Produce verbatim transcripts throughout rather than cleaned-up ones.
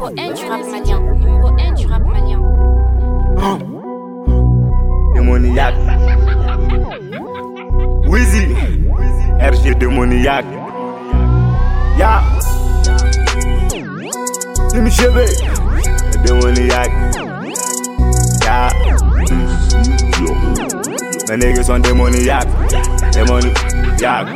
Numéro un du rap mania. Numéro un du rap mania. Démoniaque. Wheezy. R G démoniaque. Ya. Tim Chevy. Démoniaque. Ya. Mes niggas sont démoniaques. Démoniaques.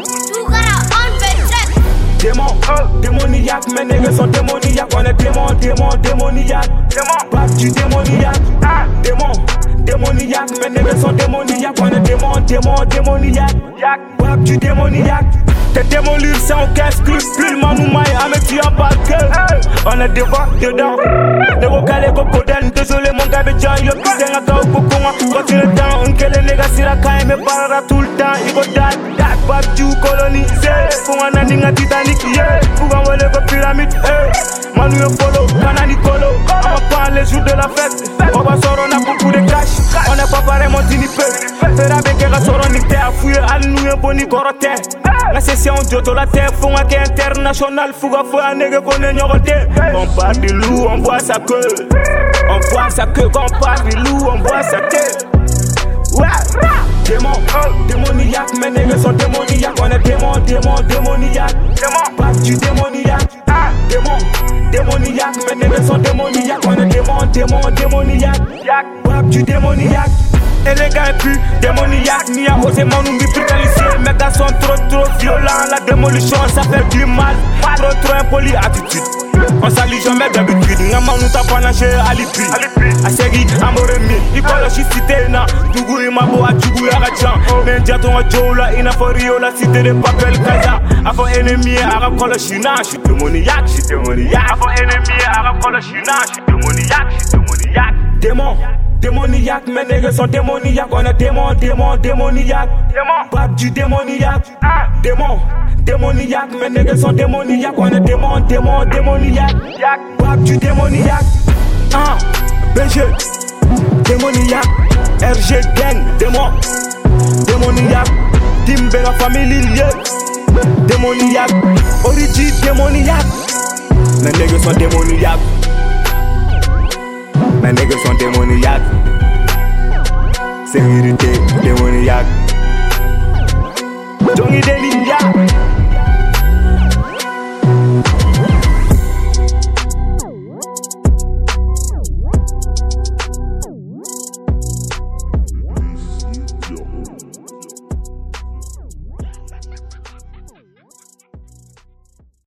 Démon, démoniaque, mes niggas sont démoniaques. On est démon, démon, démoniaque. Pape du démoniaque. Démon, démoniaque, mes niggas sont démoniaques. On est démon, démon, démoniaque. Pape du démoniaque. Tes démons lire sans aucun scrupule. Manou maille, mais tu en parles que on est devant, dedans. De vos calés, cocodène. Désolé, mon gars, bédian. Yo, putain, à kao, coconga. Quand il est temps, on qu'elle est négats, si la caille me parlera tout le temps. Il va dat, dat, pape du colonisé. Pour un aninga Titanic, yeah. Pour un voler vos pyramides, eh. Manu et Polo, Canani Colo. On va prendre les jours de la fête. On va sortir, on a beaucoup de cash. On n'est pas pareil, mon dini peu. Faire avec un sortir, on était à fouiller. À nous, un boni coroté. La session d'Yoto, la terre, font un quai international. Fouga, faut un nègre qu'on est ignoré. On parle du loup, on voit sa queue. On voit sa queue, quand on parle du loup, on voit sa queue. Ouais, démon, démoniaque, mes nègres sont démoniaques. On est démon, démon, démoniaque. Pape du démoniaque. Démon, démoniaque, mes nègres sont démoniaques. On est démon, démon, démoniaque. Pape du démoniaque. Et les gars plus démoniaques, ni à oser mon nom, brutalisé. Mes gars sont trop trop violents. La démolition, ça fait du mal. Trop trop impoli attitude. On s'allie jamais d'habitude. Nama nous tapons à chez Alipi. Asegi, Amoremi. Il parle de cité, na. Tougou, il m'a beau à Tougou, il y a Rajan. Mais diaton à Jola, il n'a pas rio, la cité de Papel Kaza. Avant ennemi, arabe, quand le china. Je suis démoniaque, je suis démoniaque. Avant ennemi, arabe, quand le china. Je suis démoniaque, je suis démoniaque. Démon. Démoniaque, mes nègres sont démoniaques. On est démon, démon, démoniaque. Pape du démoniaque. Démon, démoniaque, mes nègres sont démoniaques. On est démon, démon, démoniaque. Pape du démoniaque. Ah, B G, démoniaque. R G gang, démon, démoniaque. Timbe la famille liée, démoniaque. Origi, démoniaque. Mes nègres sont démoniaques. Mes nègres sont démoniaques. Sécurité démoniaque. Johnny Delia.